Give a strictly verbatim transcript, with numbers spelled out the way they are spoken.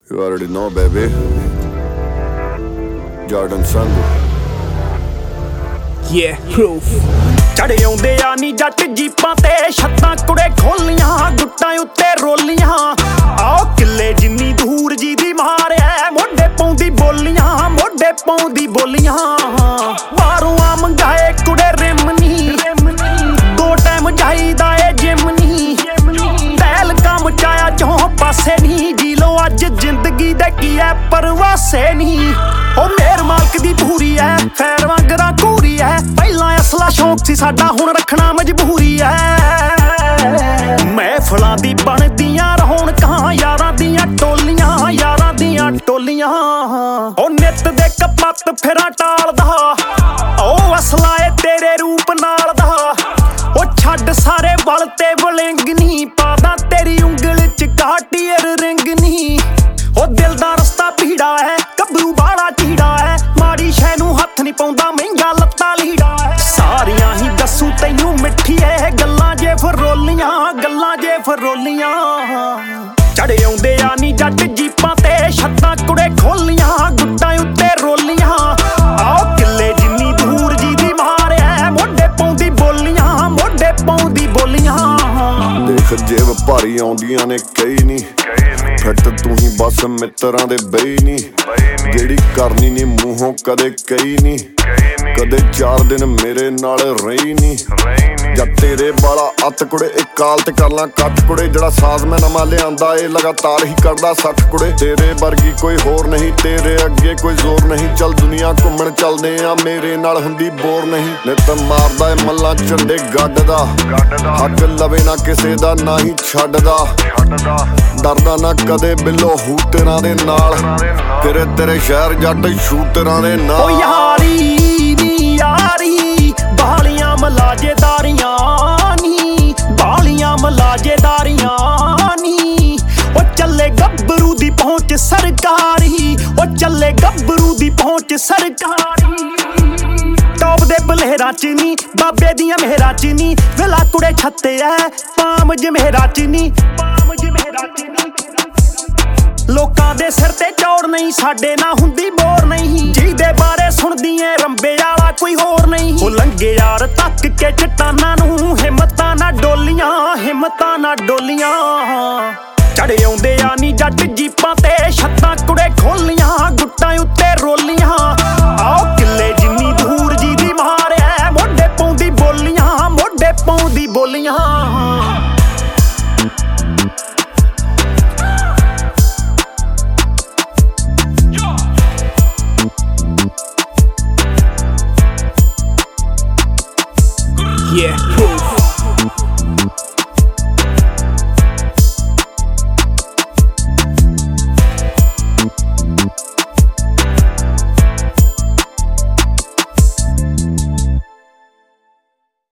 You already know, baby. Jordan Sandu. Yeah, proof. ਚੜੇ ਆਉਂਦੇ ਆ ਨੀ ਜੱਟ ਜੀਪਾਂ ਤੇ ਛੱਤਾਂ ਕੁੜੇ ਖੋਲੀਆਂ ਗੁੱਟਾਂ ਉੱਤੇ ਰੋਲੀਆਂ ਆਓ ਕਿੱਲੇ ਜਿੰਨੀ ਦੂਰ ਜੀ ਦੀ ਮਾਰਿਆ ਮੋਢੇ ਪਾਉਂਦੀ ਬੋਲੀਆਂ ਮੋਢੇ ਪਾਉਂਦੀ ਬੋਲੀਆਂ ਬਾਹਰੋਂ ਆ ਮੰਗਾਏ ਕੁੜੇ ਰਿਮਨੀ ਦੋ ਟਾਈਮ ਜਾਈਦਾ ਏ ਜਿਮਨੀ ਤੈਲ ਕੰਮ ਚਾਇਆ ਚੋਂ ਪਾਸੇ ਨਹੀਂ ਜੀ ਲੋ ਅੱਜ ਜ਼ਿੰਦਗੀ ਦੇ ਕੀ ਐ ਪਰਵਾਸੇ ਨਹੀਂ ਉਹ ਮੇਰ ਮਾਲਕ ਦੀ ਪੂਰੀ ਐ ਫੈਰ ਵਾਂਗਰਾ ਘੂਰੀ ਐ ਪਹਿਲਾਂ ਅਸਲਾ ਸ਼ੌਕ ਸੀ ਸਾਡਾ ਹੁਣ ਰੱਖਣਾ ਮਜਬੂਰੀ ਐ ਮਹਿਫਲਾਂ ਦੀ ਬਣਦੀਆਂ ਰੌਣਕਾਂ ਯਾਰਾਂ ਦੀਆਂ ਟੋਲੀਆਂ ਯਾਰਾਂ ਦੀਆਂ ਟੋਲੀਆਂ ਉਹ ਨਿੱਤ ਦੇ ਕਪੱਤ ਫਿਰਾਂ ਟਾਲਦਾ ਉਹ ਅਸਲਾ ਏ ਤੇਰੇ ਰੂਪ ਨਾਲ ਦਾ ਉਹ ਛੱਡ ਸਾਰੇ ਵਲ ਤੇ ਵਲਿੰਗ ਨੀ ਪਾਦਾ ਤੇਰੀ ਉਂਗਲ ਚ ਕਾਟੀਅਰ ਰਿੰਗ ਨੀ ਉਹ ਦਿਲ ਦਾ ਰਸਤਾ ਭੀੜਾ ਹੈ ਗੱਭਰੂ ਬਾਲਾ ਚੀੜਾ ਹੈ ਮਾੜੀ ਸ਼ੈ ਨੂੰ ਹੱਥ ਨਹੀਂ ਪਾਉਂਦਾ ਮਹਿੰਗਾ ਲੱਤਾਂ ਲੀੜਾ ਹੈ ਸਾਰੀਆਂ ਹੀ ਦੱਸੂ ਤੈਨੂੰ ਮਿੱਠੀ ਐ ਗੱਲਾਂ ਜੇ ਫਰੋਲੀਆਂ ਗੱਲਾਂ ਜੇ ਫਰੋਲੀਆਂ ਚੜੇ ਆਉਂਦੇ ਆ ਨੀ ਜੱਟ ਜੀਪਾਂ ਤੇ ਛੱਤਾਂ ਕੁੜੇ ਖੋਲੀਆਂ ਗੁੱਟਾਂ ਉੱਤੇ ਰੋਲੀਆਂ ਆਓ ਕਿੱਲੇ ਜਿੰਨੀ ਦੂਰ ਜੀ ਦੀ ਮਾਰਿਆ ਮੋਢੇ ਪਾਉਂਦੀ ਬੋਲੀਆਂ ਮੋਢੇ ਪਾਉਂਦੀ ਬੋਲੀਆਂ ਦੇਖ ਜੇਬ ਭਾਰੀ ਆਉਂਦੀਆਂ ਨੇ ਕਈ ਨਹੀਂ ਫਿੱਟ ਤੂੰ ਹੀ ਬਸ ਮਿੱਤਰਾਂ ਦੇ ਬਈ ਨਹੀਂ ਜਿਹੜੀ ਕਰਨੀ ਨੀ ਮੂੰਹੋਂ ਕਦੇ ਕਈ ਨਹੀਂ ਕਦੇ ਚਾਰ ਦਿਨ ਮੇਰੇ ਨਾਲ ਰਹੀ ਨਹੀਂ ਜਾਂ ਤੇਰੇ ਵਾਲਾ ਅੱਤ ਕੁੜੇ ਇੱਕ ਕਾਲ ਤੇ ਕਰ ਲਾਂ ਕੱਟ ਕੁੜੇ ਜਿਹੜਾ ਸਾਜ਼ ਮੈਂ ਨਵਾਂ ਲਿਆਂਦਾ ਏ ਲਗਾਤਾਰ ਹੀ ਕਰਦਾ ਸੱਠ ਕੁੜੇ ਤੇਰੇ ਵਰਗੀ ਕੋਈ ਹੋਰ ਨਹੀਂ ਤੇਰੇ ਅੱਗੇ ਕੋਈ ਜ਼ੋਰ ਨਹੀਂ ਚੱਲ ਦੁਨੀਆ ਘੁੰਮਣ ਚੱਲਦੇ ਆ ਮੇਰੇ ਨਾਲ ਹੁੰਦੀ ਬੋਰ ਨਹੀਂ ਨਿੱਤ ਮਾਰਦਾ ਏ ਮੱਲਾਂ ਝੰਡੇ ਗੱਡ ਦਾ ਹੱਕ ਲਵੇ ਨਾ ਕਿਸੇ ਦਾ ਨਾ ਹੀ ਛੱਡਦਾ ਡਰਦਾ ਨਾ ਕਦੇ ਬਿੱਲੋ ਹੂਟਰਾਂ ਦੇ ਨਾਲ ਤੇਰੇ ਤੇਰੇ ਸ਼ਹਿਰ ਜੱਟ ਸ਼ੂਟਰਾਂ ਦੇ ਨਾਲ ਓ ਯਾਰੀ ਨੀ ਯਾਰੀ ਬਾਲੀਆਂ ਮਲਾਜੇਦਾਰੀਆਂ ਨੀ ਬਾਲੀਆਂ ਮਲਾਜੇਦਾਰੀਆਂ ਨੀ ਓ ਚੱਲੇ ਗੱਭਰੂ ਦੀ ਪਹੁੰਚ ਸਰਕਾਰੀ ਓ ਚੱਲੇ ਗੱਭਰੂ ਦੀ ਪਹੁੰਚ ਸਰਕਾਰੀ ਟੌਪ ਦੇ ਬਲੇਰਾਂ ਚ ਨੀ ਬਾਬੇ ਦੀਆਂ ਮਹਿਰਾਂ ਚ ਨੀ ਵੇਲਾ ਕੁੜੇ ਛੱਤੇ ਐ ਪਾਮ ਜਮੇਰਾ ਚ ਨੀ ਪਾਮ ਜਮੇਰਾ ਚ ਨੀ ਲੋਕਾਂ ਦੇ ਸਿਰ ਤੇ ਚੌੜ ਨਹੀਂ ਸਾਡੇ ਨਾ ਹੁੰਦੀ ਬੋਰ ਨਹੀਂ ਜਿਹਦੇ ਬਾਰੇ ਸੁਣਦੀ ਏ ਰੰਬੇ ਵਾਲਾ ਕੋਈ ਹੋਰ ਨਹੀਂ ਉਹ ਲੰਗੇ ਯਾਰ ਤੱਕ ਕੇ ਚਟਾਨਾਂ ਨੂੰ ਹਿੰਮਤਾਂ ਨਾ ਡੋਲੀਆਂ ਹਿੰਮਤਾਂ ਨਾ ਡੋਲੀਆਂ ਚੜੇ ਆਉਂਦੇ ਆ ਨੀ ਜੱਟ ਜੀਪਾਂ ਤੇ ਛੱਤਾਂ ਕੁੜੇ ਖੋਲੀਆਂ ਗੁੱਟਾਂ ਉੱਤੇ ਰੋਲੀਆਂ ਆਓ ਕਿੱਲੇ ਜਿੰਨੀ ਦੂਰ ਜੀ ਦੀ ਮਾਰਿਆ ਮੋਢੇ ਪਾਉਂਦੀ ਬੋਲੀਆਂ ਮੋਢੇ ਪਾਉਂਦੀ ਬੋਲੀਆਂ Yeah.